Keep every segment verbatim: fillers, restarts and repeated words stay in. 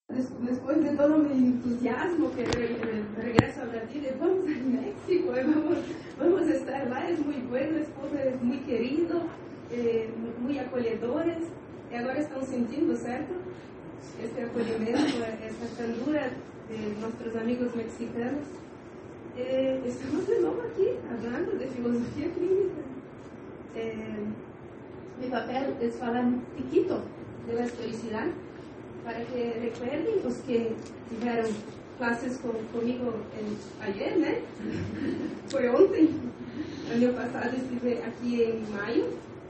Después de todo mi entusiasmo que regreso a Brasil, vamos a México, vamos, vamos a estar lá, es muy bueno, el esposo es muy querido, eh, muy acolhedores, y ahora están sintiendo, ¿cierto? Este acolhimiento, esta candura de nuestros amigos mexicanos. Eh, estamos de nuevo aquí, hablando de filosofía clínica. Eh, mi papel es hablar un poquito de la historicidad, para que recuerden los que tuvieron clases con, conmigo en, ayer, ¿no? Fue ontem. El año pasado estuve aquí en mayo.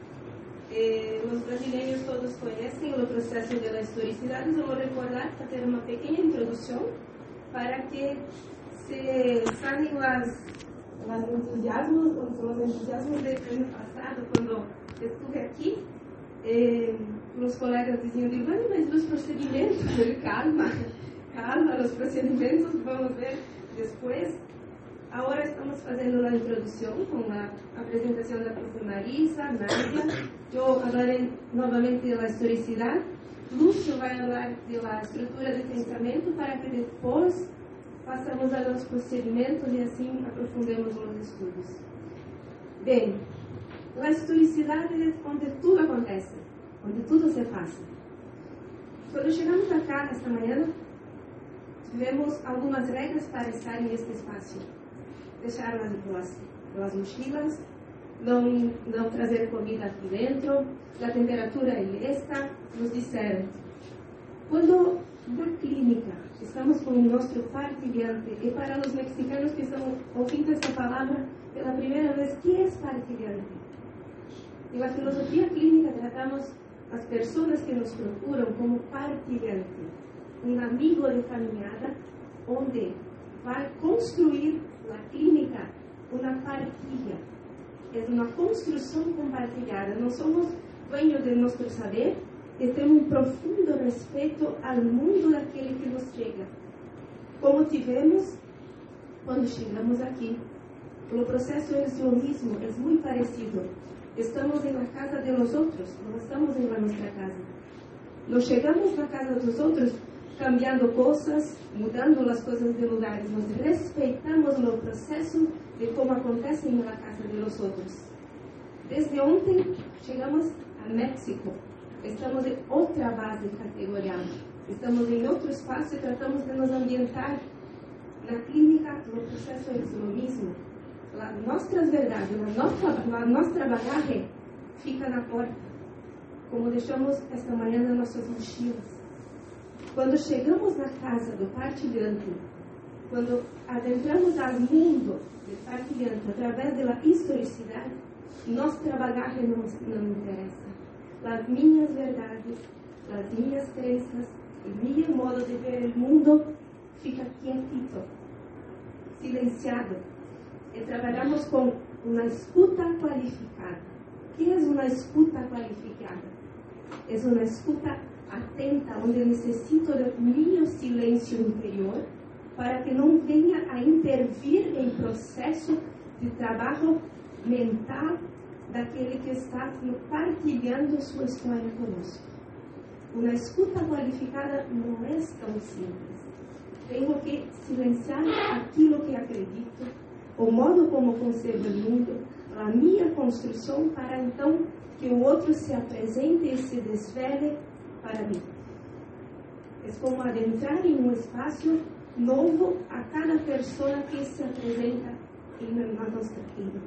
Eh, los brasileños todos conocen el proceso de la historicidad. Les vamos a recordar, hacer una pequeña introducción para que se sanen las, las entusiasmos, los entusiasmos del año pasado, cuando estuve aquí. Eh, los colegas diziam, bueno, mas los procedimentos, calma, calma, los procedimentos vamos ver después. Ahora estamos haciendo la introducción con la, la presentación de la profesora Marisa, Nadia. Yo hablaré nuevamente de la historicidad. Lúcio vai hablar de la estructura de pensamiento para que después pasemos a los procedimentos y así aprofundemos los estudios. Bien, la historicidad es onde tudo acontece, onde tudo se passa. Quando chegamos acá esta manhã, tivemos algumas regras para estar neste espaço. Deixar as, as, as mochilas, não, não trazer comida aqui dentro, a temperatura é esta. Nos disseram, quando na clínica estamos com o nosso partilhante, e para os mexicanos que estão ouvindo esta palavra pela primeira vez, o que é partilhante? En la filosofía clínica tratamos las personas que nos procuran como partilhante, un amigo de caminhada, donde va a construir la clínica una partilha. Es una construcción compartilhada. No somos dueños de nuestro saber, y tenemos un profundo respeto al mundo de aquel que nos llega. Como tivemos cuando llegamos aquí, el proceso es lo mismo, es muy parecido. Estamos en la casa de los otros, no estamos en la nuestra casa. Nos llegamos a la casa de los otros cambiando cosas, mudando las cosas de lugares. Nos respeitamos el proceso de cómo acontece en la casa de los otros. Desde ontem llegamos a México. Estamos en otra base categorial. Estamos en otro espacio y tratamos de nos ambientar. Na clínica, el proceso es lo mismo. As nossas verdades, a nossa, a nossa bagagem fica na porta, como deixamos esta manhã nas nossas mochilas. Quando chegamos na casa do partilhante, quando adentramos ao mundo do partilhante através da historicidade, nossa bagagem não, não interessa. As minhas verdades, as minhas crenças, o meu modo de ver o mundo fica quietito, silenciado. E trabalhamos com uma escuta qualificada. O que é uma escuta qualificada? É uma escuta atenta, onde eu necessito do meu silêncio interior para que não venha a intervir em processo de trabalho mental daquele que está partilhando sua história conosco. Uma escuta qualificada não é tão simples. Tenho que silenciar aquilo que acredito, o modo como concebo o mundo, a minha construção, para então que o outro se apresente e se desvele para mim. É como adentrar em um espaço novo a cada pessoa que se apresenta em nossa vida.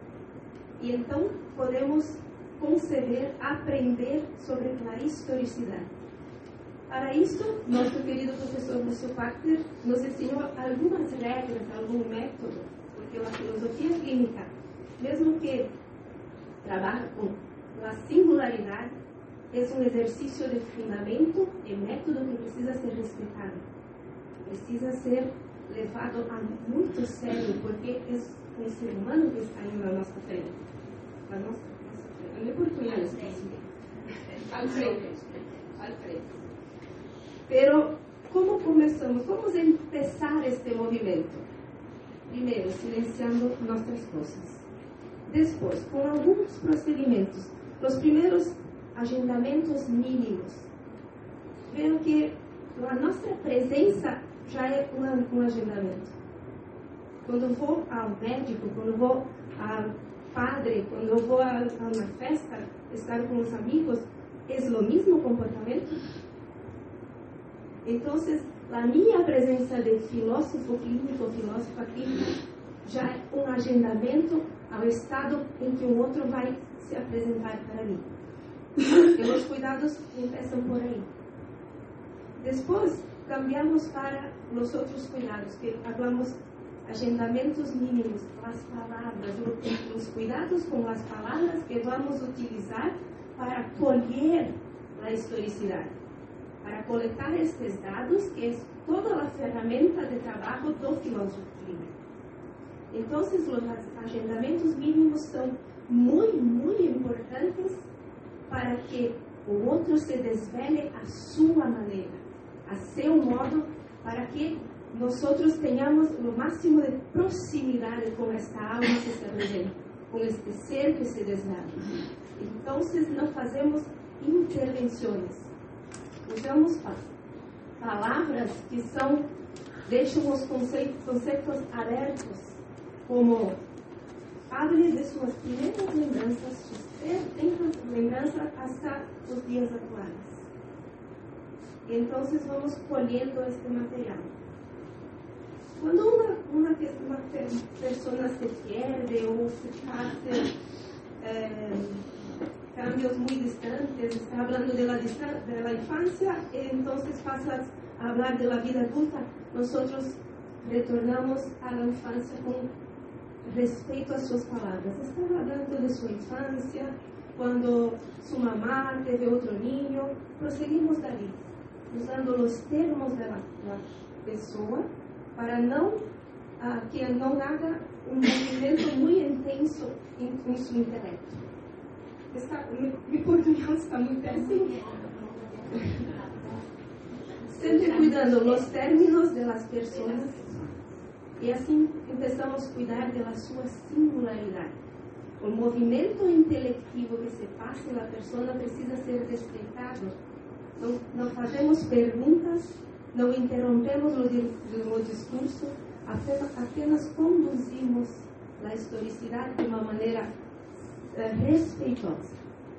E então podemos conceber, aprender sobre a historicidade. Para isso, nosso querido professor Lúcio Pachter nos ensinou algumas regras, algum método, porque a filosofia clínica, mesmo que trabalha com a singularidade, é um exercício de fundamento e método que precisa ser respeitado. Precisa ser levado a muito sério, porque é um ser humano que está aí na nossa frente. Na nossa, nossa frente. Eu me portunhei isso. Al frente. Al frente. Pero, como começamos? Vamos começar este movimento. Primeiro, silenciando nossas coisas. Depois, com alguns procedimentos. Os primeiros agendamentos mínimos. Vejo que a nossa presença já é um, um agendamento. Quando eu vou ao médico, quando eu vou ao padre, quando eu vou a, a uma festa, estar com os amigos, é o mesmo comportamento? Então, a minha presença de filósofo clínico, filósofa clínica, já é um agendamento ao estado em que o outro vai se apresentar para mim. E os cuidados começam por aí. Depois, cambiamos para os outros cuidados, que falamos agendamentos mínimos, as palavras, os cuidados com as palavras que vamos utilizar para colher a historicidade, para coletar estes dados, que é toda a ferramenta de trabalho do filósofo clínico. Então, os agendamentos mínimos são muito, muito importantes para que o outro se desvele a sua maneira, a seu modo, para que nós tenhamos o máximo de proximidade com esta alma que se apresenta, com este ser que se desvela. Então, não fazemos intervenções. Usamos palavras que são, deixam os conceitos, conceitos abertos, como hable de suas primeiras lembranças, suas lembranças até os dias atuais. E então, vamos colhendo este material. Quando uma, uma, uma pessoa se perde ou se passa eh, cambios muito distantes, está falando da infância, e então passa a falar da vida adulta, nós retornamos à infância com respeito às suas palavras. Está falando de sua infância, quando sua mamá teve outro ninho, prosseguimos dali, usando os termos da pessoa, para não, ah, que não haja um movimento muito intenso em, em seu intelecto. Está, meu portunhol está muito assim. Sempre cuidando dos términos das pessoas, e assim começamos a cuidar da sua singularidade. O movimento intelectivo que se passa na pessoa precisa ser respeitado. Não, não fazemos perguntas, não interrompemos o, o discurso, apenas, apenas conduzimos a historicidade de uma maneira uh, respeitosa.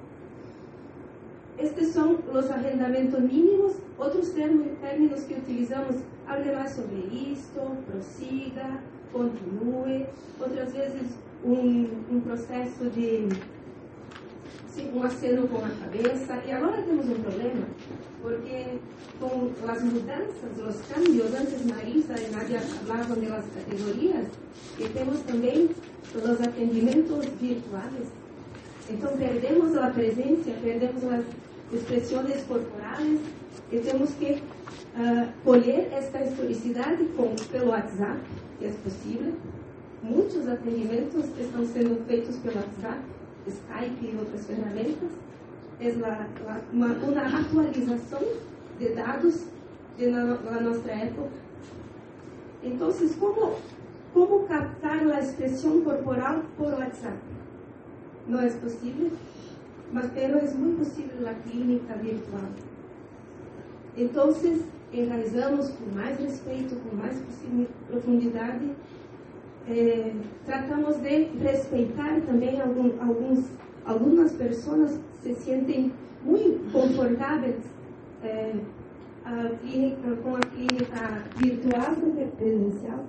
Estes são os agendamentos mínimos. Outros termos, términos que utilizamos, hable mais sobre isto, prossiga, continue. Outras vezes, um, um processo de sim, um aceno com a cabeça. E agora temos um problema, porque com as mudanças, os cambios, antes Marisa e Nadia falavam das categorias, e temos também os atendimentos virtuais. Então, perdemos a presença, perdemos as expressões corporais, e temos que uh, colher esta historicidade com, pelo WhatsApp, que é possível. Muitos atendimentos estão sendo feitos pelo WhatsApp, Skype e outras ferramentas. É la, la, uma, uma atualização de dados de na, na nossa época. Então, como, como captar a expressão corporal por WhatsApp? Não é possível, mas pero é muito possível na clínica virtual. Então, enraizamos com mais respeito, com mais profundidade. Eh, tratamos de respeitar também algum, alguns, algumas pessoas se sentem muito confortáveis eh, a clínica, com a clínica virtual do presencial.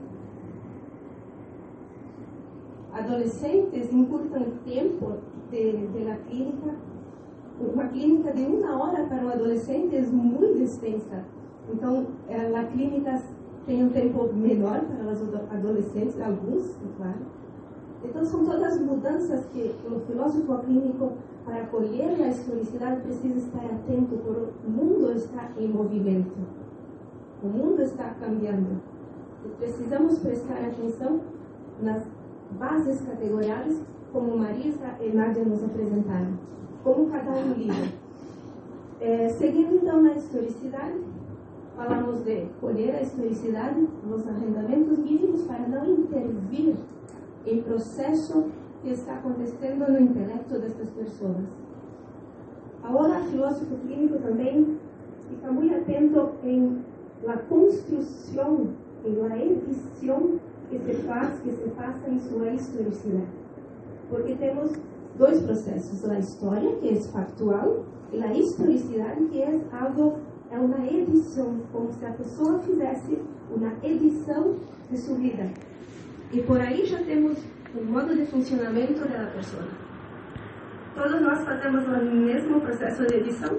Adolescentes encurtam o tempo de, de la clínica. Uma clínica de uma hora para um adolescente é muito extensa. Então, a clínica tem um tempo menor para os adolescentes, alguns, claro. Então, são todas mudanças que o filósofo clínico, para colher a historicidade, precisa estar atento, porque o mundo está em movimento. O mundo está cambiando. E precisamos prestar atenção nas bases categoriais, como Marisa e Nádia nos apresentaram, como cada um lida. É, seguindo, então, na historicidade, falamos de colher a historicidade, os agendamentos mínimos para não intervir em processo que está acontecendo no intelecto dessas pessoas. Agora, o filósofo clínico também ficar muy atento en la construcción, en la edición que se faz, que se pasa en su historicidad. Porque tenemos dos procesos, la historia, que es factual, y la historicidad, que es algo, é uma edição, como se a pessoa fizesse uma edição de sua vida. E por aí já temos um modo de funcionamento da pessoa. Todos nós fazemos o mesmo processo de edição?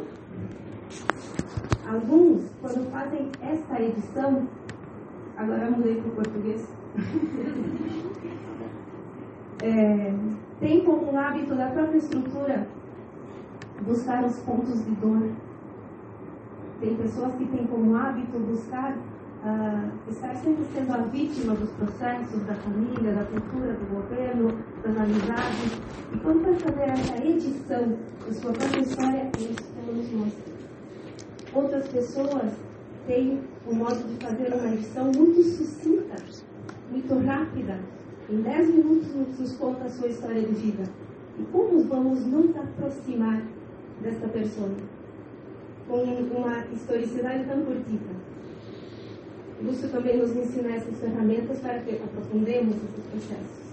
Alguns, quando fazem esta edição, agora mudei para o português, é, tem como hábito da própria estrutura buscar os pontos de dor. Tem pessoas que têm como hábito buscar uh, estar sempre sendo a vítima dos processos da família, da cultura, do governo, das amizades. E quando vai fazer essa edição da sua própria história, isso nos mostra. Outras pessoas têm um modo de fazer uma edição muito sucinta, muito rápida. Em dez minutos nos conta a sua história de vida. E como vamos nos aproximar dessa pessoa? Com uma historicidade tão curtita. Lúcio também nos ensina essas ferramentas para que aprofundemos esses processos.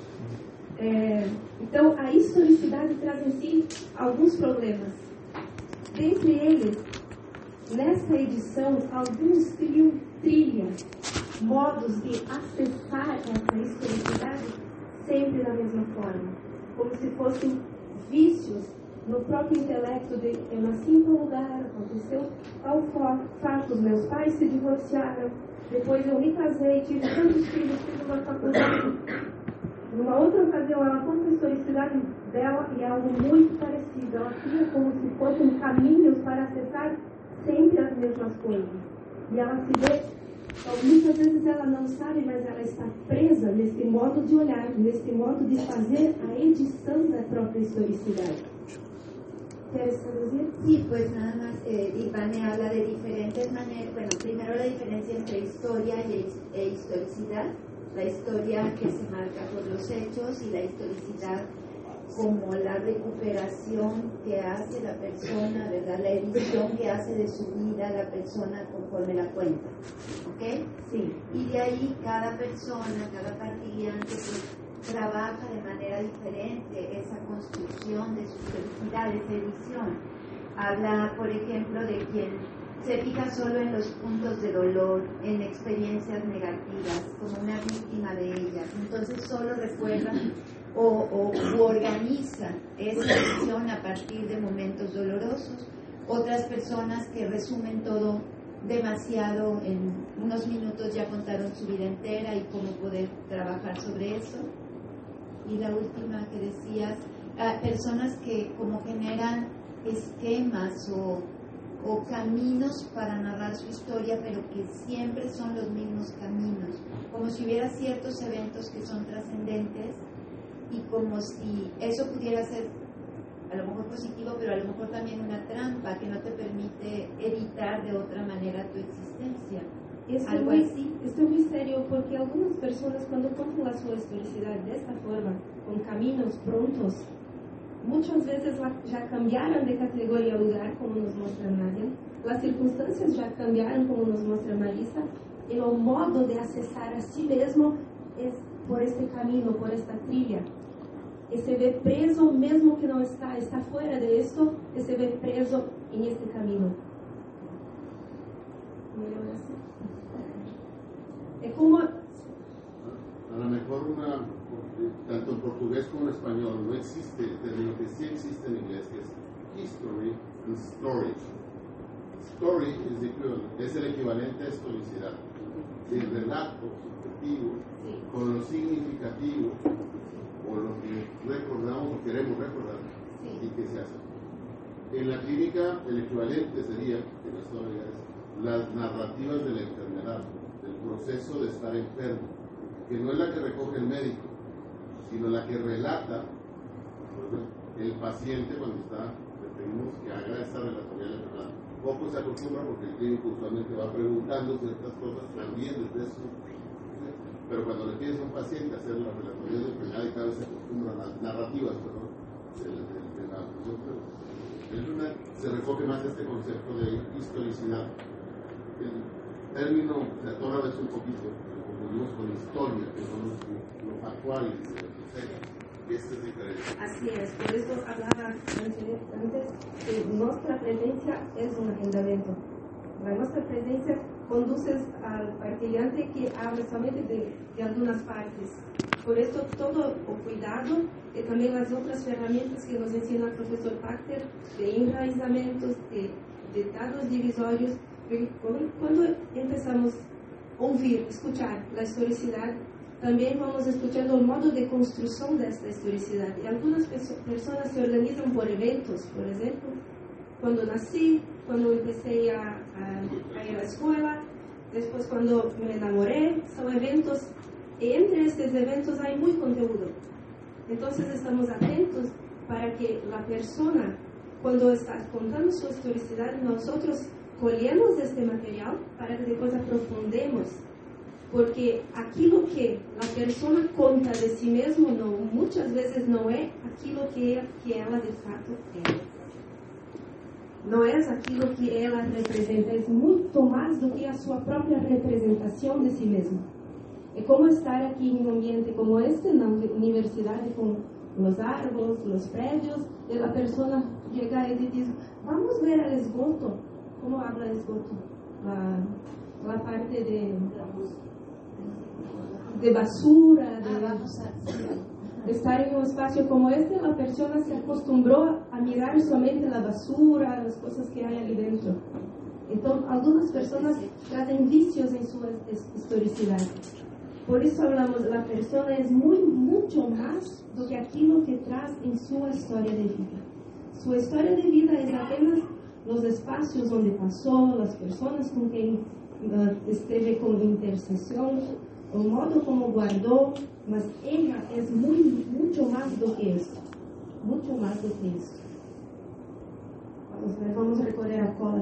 É, então, a historicidade traz em si alguns problemas. Dentre eles, nesta edição, alguns criam trilhas, modos de acessar essa historicidade sempre da mesma forma, como se fossem vícios no próprio intelecto de eu nasci em tal lugar, aconteceu tal fato, os meus pais se divorciaram, depois eu me casei, tive tantos filhos, fiz uma faculdade. Numa outra ocasião, ela conta a historicidade dela e é algo muito parecido. Ela cria como se fossem caminhos para acessar sempre as mesmas coisas. E ela se vê, então, muitas vezes ela não sabe, mas ela está presa nesse modo de olhar, nesse modo de fazer a edição da própria historicidade. ¿Quieres traducir? Sí, pues nada más, eh, Ivane habla de diferentes maneras. Bueno, primero la diferencia entre historia y, e historicidad. La historia que se marca por los hechos y la historicidad como la recuperación que hace la persona, ¿verdad? La edición que hace de su vida la persona conforme la cuenta. ¿Ok? Sí. Y de ahí cada persona, cada participante pues, trabaja de manera diferente esa construcción de su felicidad, esa edición. Habla, por ejemplo, de quien se fija solo en los puntos de dolor, en experiencias negativas, como una víctima de ellas. Entonces solo recuerda o, o u organiza esa edición a partir de momentos dolorosos. Otras personas que resumen todo demasiado, en unos minutos ya contaron su vida entera y cómo poder trabajar sobre eso. Y la última que decías, uh, personas que como generan esquemas o, o caminos para narrar su historia, pero que siempre son los mismos caminos, como si hubiera ciertos eventos que son trascendentes y como si eso pudiera ser a lo mejor positivo, pero a lo mejor también una trampa que no te permite editar de otra manera tu existencia. Esto Algo es, así. Esto es muy serio porque algunas personas cuando cuentan la su historicidad de esta forma, con caminos prontos, muchas veces la, ya cambiaron de categoría a lugar, como nos muestra Nadia, las circunstancias ya cambiaron, como nos muestra Marisa, y el modo de accesar a sí mismo es por este camino, por esta trilla. Y se ve preso, mesmo que no está, está fuera de esto, y se ve preso en este camino. Es como... A lo mejor una, tanto en portugués como en español, no existe el término que sí existe en inglés, que es history and story. Story es, equivalente, es el equivalente a historicidad. El relato subjetivo Sí. con lo significativo o lo que recordamos o queremos recordar Sí. y que se hace. En la clínica el equivalente sería, en la historia, es las narrativas de la enfermedad, del proceso de estar enfermo, que no es la que recoge el médico, sino la que relata, ¿verdad?, el paciente cuando está, le pedimos que haga esta relatoría de la enfermedad. Poco se acostumbra porque el clínico usualmente va preguntando ciertas cosas también desde su... Pero cuando le pides a un paciente hacer la relatoría de la enfermedad, y cada vez se acostumbran las narrativas, perdón, de, de, de la función, Es una, se recoge más este concepto de historicidad. El término se atora a veces un poquito, lo confundimos con historia, que son los, lo factual, este es diferente. Así es, por eso hablaba antes que nuestra presencia es un agendamiento. La nuestra presencia conduce al participante que habla solamente de, de algunas partes. Por eso todo el cuidado y también las otras herramientas que nos enseña el profesor Pachter de enraizamientos, de, de dados divisorios. Cuando empezamos a oír, escuchar la historicidad, también vamos escuchando el modo de construcción de esta historicidad. Y algunas personas se organizan por eventos, por ejemplo, cuando nací, cuando empecé a, a, a ir a la escuela, después cuando me enamoré, son eventos, y entre estos eventos hay muy contenido. Entonces estamos atentos para que la persona, cuando está contando su historicidad, nosotros colhemos este material para que después aprofundemos. Porque aquilo que la persona conta de sí mesmo no, muchas veces no es aquilo que, que ela de fato é. Não é aquilo que ela representa, é muito mais do que a sua própria representação de si mesma. É como estar aqui em um ambiente como este, na universidade, com os árvores, os prédios, e a pessoa chega e diz: vamos ver o esgoto. Como habla esgoto? A, a parte de, de basura, de, de estar em um espaço como este, a pessoa se acostumbrou a mirar somente a basura, as coisas que há ali dentro. Então, algumas pessoas trazem vícios em sua historicidade. Por isso falamos, a pessoa é muito, muito mais do que aquilo que traz em sua história de vida. Sua história de vida é apenas os espaços onde passou, as pessoas com quem uh, esteve com intercessão, o modo como guardou, mas ela é muito, muito mais do que isso. Muito mais do que isso. Vamos ver, vamos recorrer a cola.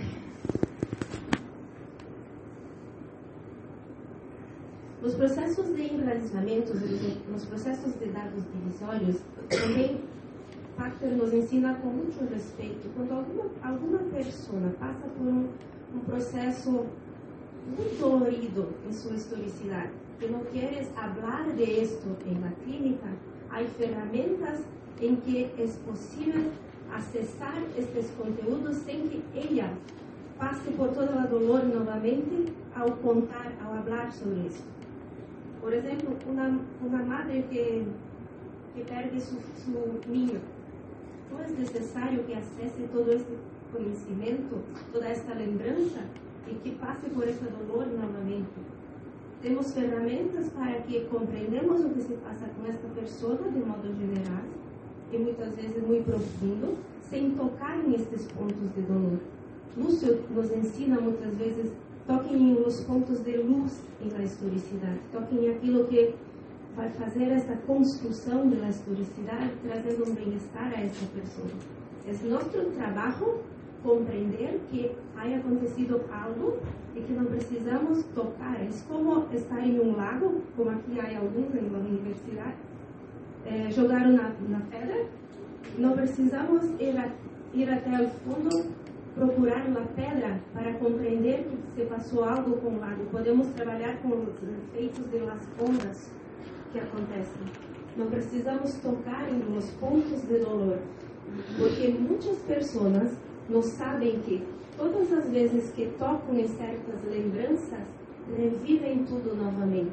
Os processos de enraizamento, os processos de dados divisórios, também Pachter nos ensina com muito respeito. Quando alguma, alguma pessoa passa por um, um processo muito dolorido em sua historicidade, que não queres falar de isto em la clínica, há ferramentas em que é possível acessar estes conteúdos sem que ela passe por toda a dolor novamente ao contar, ao falar sobre isso. Por exemplo, uma, uma madre que, que perde su, su niño. Não é necessário que acesse todo esse conhecimento, toda essa lembrança e que passe por esse dolor novamente. Temos ferramentas para que compreendamos o que se passa com esta pessoa de modo geral e muitas vezes muito profundo, sem tocar nestes pontos de dolor. Lúcio nos ensina muitas vezes: toquem nos pontos de luz em la historicidade, toquem aquilo que vai fazer essa construção da historicidade, trazendo um bem-estar a essa pessoa. É nosso trabalho compreender que haya acontecido algo e que não precisamos tocar. É como estar em um lago, como aqui há alguns em uma universidade, é, jogaram na, na pedra. Não precisamos ir, a, ir até o fundo, procurar a pedra para compreender que se passou algo com o lago. Podemos trabalhar com os efeitos das ondas que acontecem. Não precisamos tocar nos pontos de dolor, porque muitas pessoas não sabem que todas as vezes que tocam em certas lembranças, revivem tudo novamente.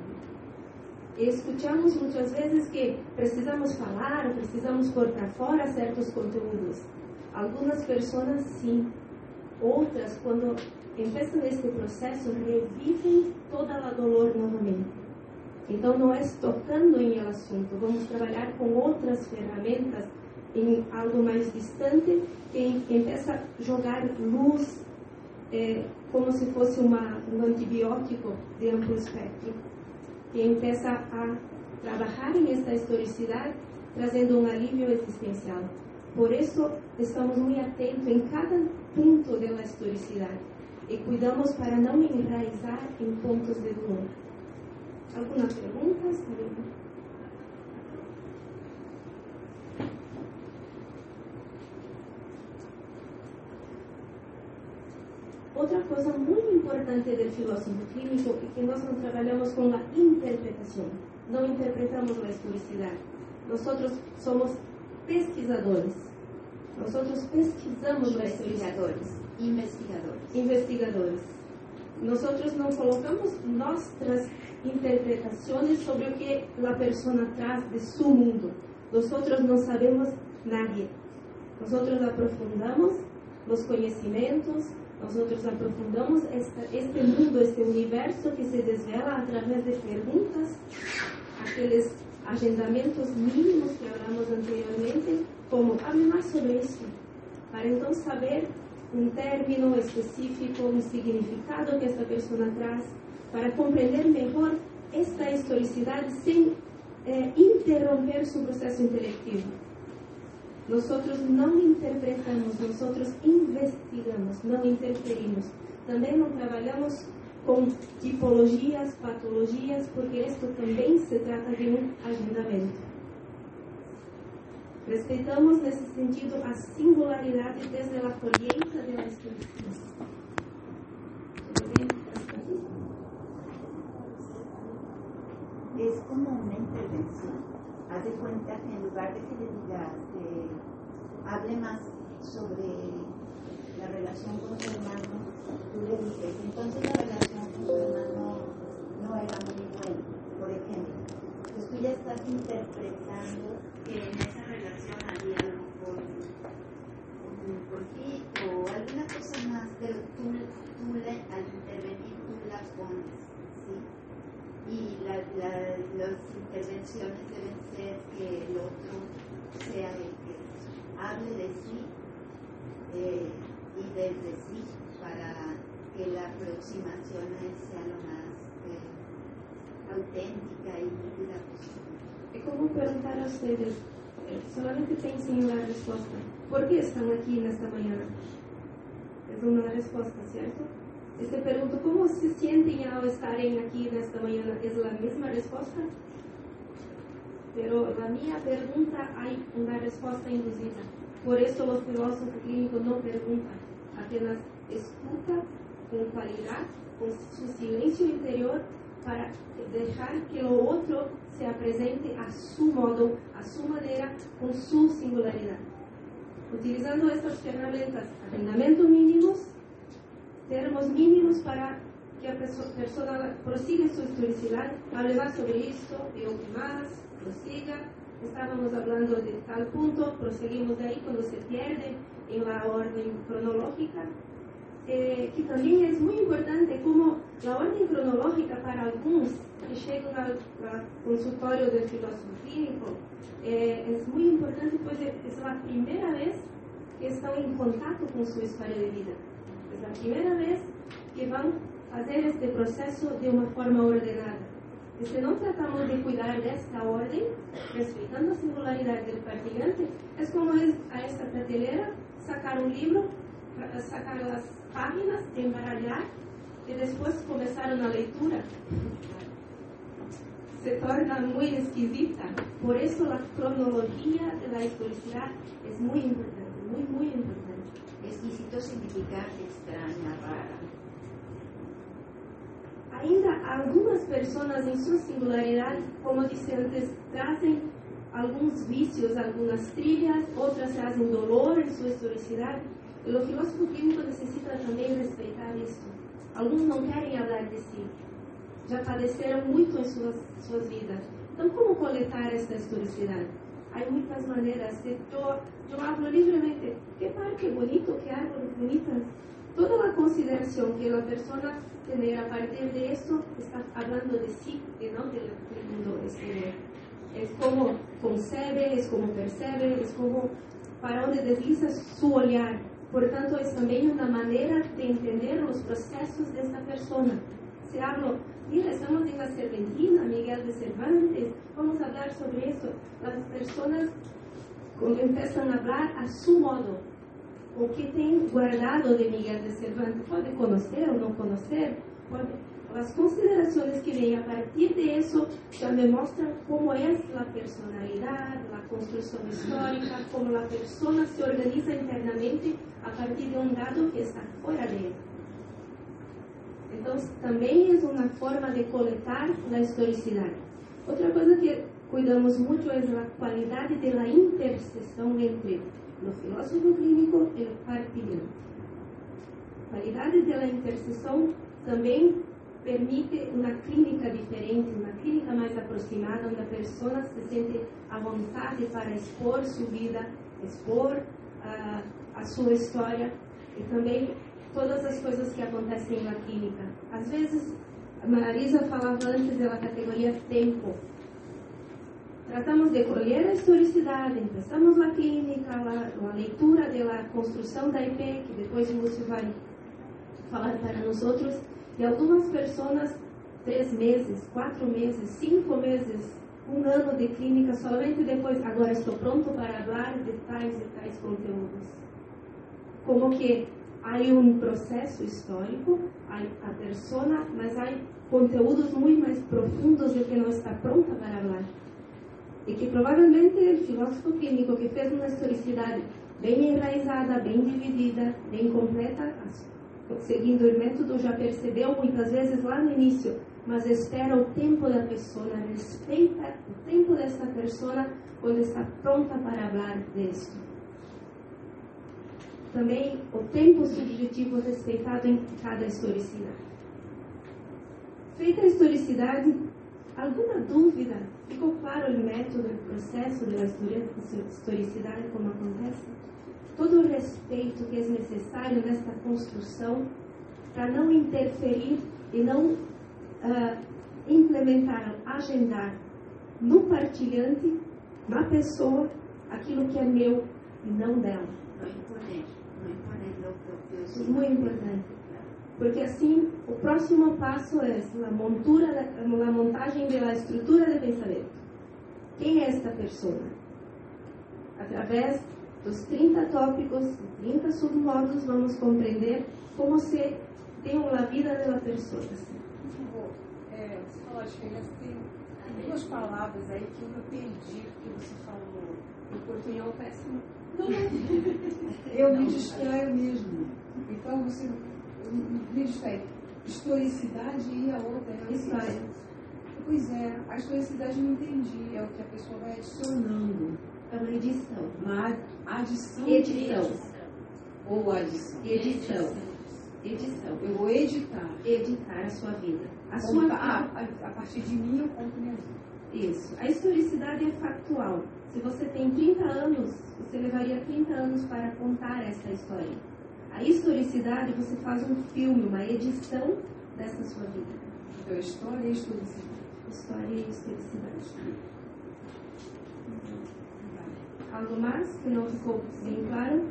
E escutamos muitas vezes que precisamos falar, precisamos pôr para fora certos conteúdos. Algumas pessoas sim, outras, quando começam esse processo, revivem toda a dolor novamente. Então, não é tocando em el assunto, vamos trabalhar com outras ferramentas em algo mais distante, que empieza a jogar luz, eh, como se fosse uma, um antibiótico de amplo espectro, que empieza a trabalhar em esta historicidade, trazendo um alívio existencial. Por isso, estamos muito atentos em cada ponto da historicidade e cuidamos para não enraizar em pontos de dor. Algumas perguntas? Otra cosa muy importante del filósofo clínico es que nosotros trabajamos con la interpretación. No interpretamos la historicidad. Nosotros somos pesquisadores. Nosotros pesquisamos la historicidad. Investigadores. Investigadores. Nosotros no colocamos nuestras interpretaciones sobre lo que la persona traz de su mundo. Nosotros no sabemos nadie. Nosotros aprofundamos los conocimientos, nosotros aprofundamos esta, este mundo, este universo que se desvela a través de preguntas, aquellos agendamientos mínimos que hablamos anteriormente, como hable más sobre esto, para entonces saber un término específico, un significado que esta persona trae, para comprender mejor esta historicidad sin eh, interromper su proceso intelectivo. Nosotros no interpretamos, nosotros investigamos, no interferimos. También no trabajamos con tipologías, patologías, porque esto también se trata de un agendamiento. Respeitamos nesse sentido a singularidade desde a colheita de la historicidad. Es como una intervención. Haz de cuenta que en lugar de que le digas, eh, hable más sobre la relación con su hermano, tú le dices, entonces la relación con su hermano no era muy buena, por ejemplo. Entonces tú ya estás interpretando que en esa relación había algo con, con un conflicto o alguna cosa más, pero tú, tú le, al intervenir tú la pones, ¿sí? Y la, la, las intervenciones deben ser que el otro sea el que hable de sí eh, y desde sí para que la aproximación a él sea lo más eh, auténtica y nítida posible. Es como preguntar a ustedes, solamente piensen en la respuesta. ¿Por qué están aquí en esta mañana? Es una respuesta, ¿cierto? Y se pregunto, ¿cómo se sienten al estar aquí en esta mañana? ¿Es la misma respuesta? Pero la mía pregunta hay una respuesta inducida. Por eso los filósofos clínicos no preguntan, apenas escuchan con claridad, con su silencio interior, para dejar que lo otro sea presente a su modo, a su manera, con su singularidad. Utilizando estas herramientas, agendamientos mínimos, termos mínimos para que la persona prosiga su historicidad, hable más sobre esto, y o que más, prosiga. Estábamos hablando de tal punto, proseguimos de ahí cuando se pierde en la orden cronológica, eh, que también es muy importante como la orden cronológica para algunos que llegan al, al consultorio del filósofo clínico, eh, es muy importante, pues es la primera vez que están en contacto con su historia de vida. Es la primera vez que van a hacer este proceso de una forma ordenada. Y si no tratamos de cuidar de esta orden, respetando la singularidad del participante, es como es a esta prateleira sacar un libro, sacar las páginas, embarallar y después comenzar una lectura. Se torna muy exquisita. Por eso la cronología de la historicidad es muy importante, muy, muy importante. Exquisito significa extraña, rara. Ainda algunas personas en su singularidad, como dije antes, trazan algunos vicios, algunas trillas, otras trazan dolor en su historicidad. Y los filósofos clínicos necesitan también respetar esto. Algunos no quieren hablar de sí, ya padeceram muito en sus, sus vidas. Entonces, ¿cómo colectar esta historicidad? Hay muchas maneras. Yo, yo hablo libremente. ¿Qué parque bonito? ¿Qué árboles bonitas? Toda la consideración que la persona tiene a partir de esto está hablando de sí y no del mundo exterior. Es como concebe, es como percibe, es como para donde desliza su olhar. Por tanto, es también una manera de entender los procesos de esta persona. Si hablo, mira, estamos en la Cervantina, Miguel de Cervantes, vamos a hablar sobre eso. Las personas empiezan a hablar a su modo, o que tienen guardado de Miguel de Cervantes. Puede conocer o no conocer, puede... Las consideraciones que vienen a partir de eso ya me muestran cómo es la personalidad, la construcción histórica, cómo la persona se organiza internamente a partir de un dado que está fuera de él. Então, também é uma forma de coletar a historicidade. Outra coisa que cuidamos muito é a qualidade da interseção entre o filósofo clínico e o partilhante. A qualidade da interseção também permite uma clínica diferente, uma clínica mais aproximada, onde a pessoa se sente à vontade para expor sua vida, expor uh, a sua história e também todas as coisas que acontecem na clínica. Às vezes, a Marisa falava antes da categoria tempo. Tratamos de colher a historicidade, empezamos a clínica, a, a leitura da construção da I P, que depois o Lúcio vai falar para nós outros, e algumas pessoas, três meses, quatro meses, cinco meses, um ano de clínica, somente depois, agora estou pronto para falar de tais e tais conteúdos. Como que há um processo histórico, há a persona, mas há conteúdos muito mais profundos do que não está pronta para falar. E que provavelmente o filósofo clínico que fez uma historicidade bem enraizada, bem dividida, bem completa, seguindo o método, já percebeu muitas vezes lá no início, mas espera o tempo da pessoa, respeita o tempo dessa pessoa quando está pronta para falar disso. Também o tempo subjetivo respeitado em cada historicidade. Feita a historicidade, alguma dúvida? Ficou claro o método, o processo da historicidade, como acontece? Todo o respeito que é necessário nesta construção para não interferir e não uh, implementar, agendar no partilhante, na pessoa, aquilo que é meu e não dela. Não imponer, não imponer lo propio. Isso é muito importante. Porque assim, o próximo passo é a montura, a montagem da estrutura de pensamento. Quem é esta pessoa? Através dos trinta tópicos, trinta submódulos, vamos compreender como se tem uma vida da pessoa. É, você falou a diferença, tem duas palavras aí que eu não perdi, que você falou. O portunhol é péssimo. Não, não. Eu me distraio mesmo. Então você me distrai. Historicidade e a outra é a história. Pois é, a historicidade eu não entendi. É o que a pessoa vai adicionando. É uma edição. Uma adição. Edição. Ou adição. Edição. Edição. Eu vou editar. Editar a sua vida. A Conta, sua vida. A, a, a partir de mim eu conto minha vida. Isso. A historicidade é factual. Se você tem trinta anos, você levaria trinta anos para contar essa história. A historicidade, você faz um filme, uma edição dessa sua vida. Então, história e historicidade. História e historicidade. Algo mais que não ficou bem claro?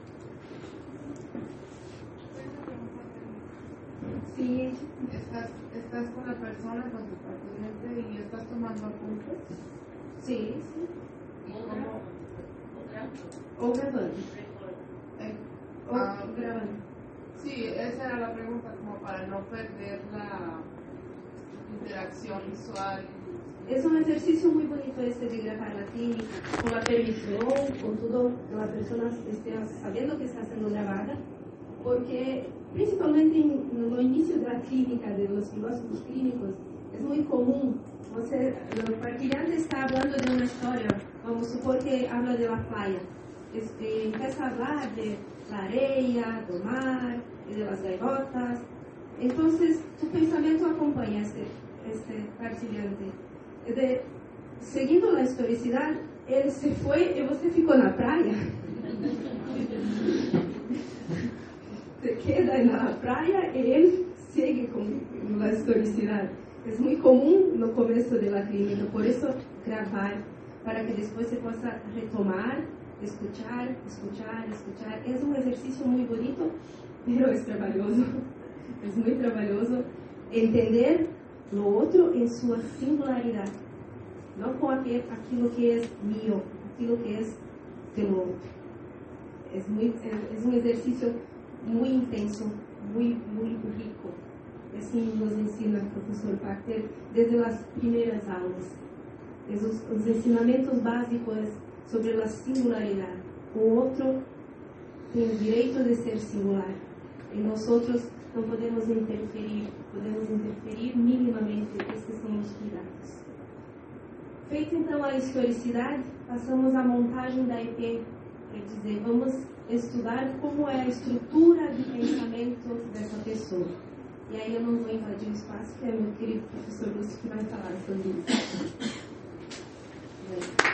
Sí. ¿Estás, estás con la persona, con tu paciente y estás tomando apuntes? Sí, sí. ¿Y cómo? O gravando. Eh, O ah, gravando. sí, esa era la pregunta, como para no perder la interacción visual. Es un ejercicio muy bonito este de grabar la clínica, con la permisión, con todo, que la persona esté sabiendo que está siendo grabada, porque principalmente en el inicio de la clínica, de los filósofos clínicos, es muy común, você, el partilhante está hablando de una historia, vamos supor que habla de la playa, este, empieza a hablar de la areia, do mar, y de las gaivotas, entonces tu pensamiento acompaña este, este partilhante. De, seguindo a historicidade, ele se foi e você ficou na praia. Você queda na praia e ele segue com a historicidade. É muito comum no começo da clínica, por isso gravar, para que depois você possa retomar, escuchar, escuchar, escuchar. É um exercício muito bonito, mas é trabalhoso. É muito trabalhoso entender o outro em sua singularidade, não com aquilo que é meu, aquilo que é do outro. É, muito, é, é um exercício muito intenso, muito, muito rico. Assim nos ensina o professor Pachter desde as primeiras aulas. Os, os ensinamentos básicos sobre a singularidade. O outro tem o direito de ser singular. E nós outros Não podemos interferir, podemos interferir minimamente, esses são os cuidados. Feita então a historicidade, passamos à montagem da E P, quer dizer, vamos estudar como é a estrutura de pensamento dessa pessoa. E aí eu não vou invadir o espaço, que é meu querido professor Lúcio que vai falar sobre isso.